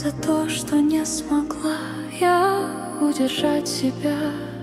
за то, что не смогла я удержать себя.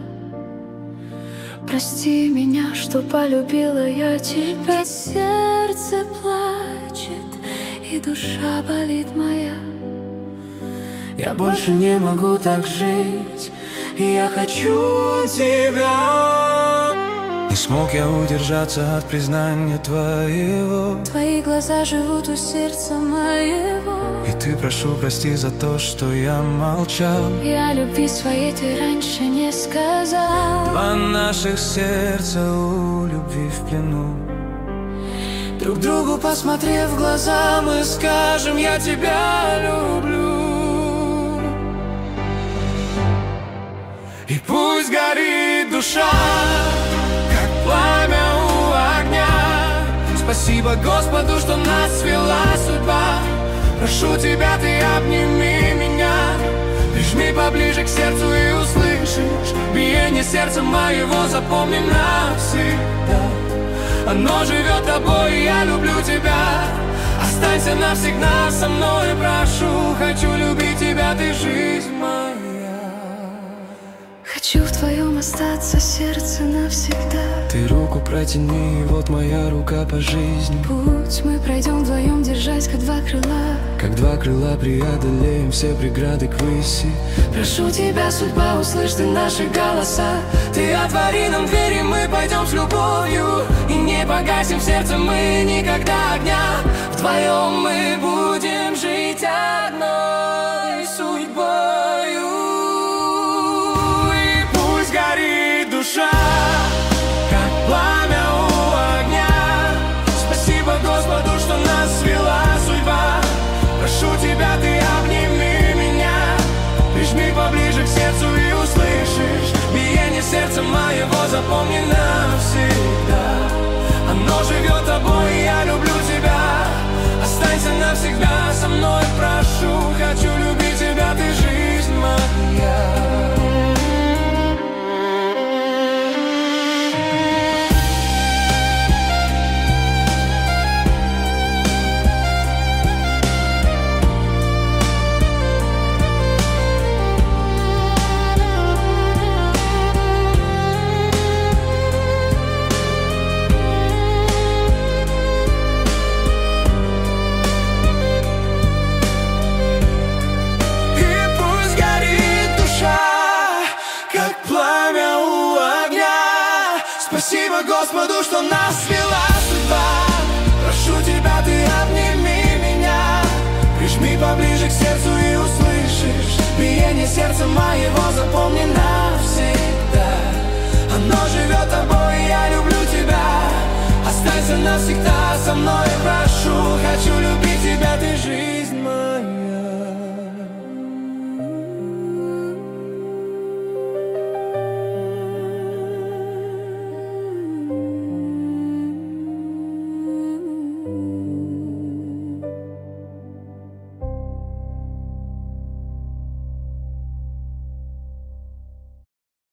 Прости меня, что полюбила я тебя. Сердце плачет и душа болит моя. Я больше не могу так жить, и я хочу тебя. Не смог я удержаться от признания твоего. Твои глаза живут у сердца моего. И ты, прошу, прости за то, что я молчал. Я любви своей ты раньше не сказал. Два наших сердца у любви в плену. Друг другу посмотрев в глаза, мы скажем: я тебя люблю. И пусть горит душа, как пламя у огня. Спасибо Господу, что нас свела судьба. Прошу тебя, ты обними меня, прижми поближе к сердцу и услышишь биение сердца моего. Запомни навсегда, оно живет тобой, и я люблю тебя. Останься навсегда со мной, прошу. Хочу любить тебя, ты жизнь моя. Хочу в твоем остаться сердце навсегда. Ты руку протяни, вот моя рука по жизни. Путь мы пройдем вдвоем, держась как два крыла. Как два крыла преодолеем все преграды к выси. Прошу тебя, судьба, услышь ты наши голоса. Ты отвори нам двери, мы пойдем с любовью. И не погасим в сердце мы никогда огня. Вдвоем мы будем жить одной судьбою. И пусть горит душа, как пламя у огня. Спасибо Господу, что нас свела судьба. Прошу тебя, ты обними меня, прижми поближе к сердцу и услышишь биение сердца моего. Запомни навсегда, оно живет тобой, и я люблю тебя. Останься навсегда со мной, прошу. Хочу любить тебя, ты жизнь моя. Спасибо Господу, что нас свела судьба. Прошу тебя, ты обними меня, прижми поближе к сердцу и услышишь биение сердца моего. Запомни навсегда, оно живет тобой, и я люблю тебя. Останься навсегда со мной, прошу. Хочу любить тебя, ты жизнь.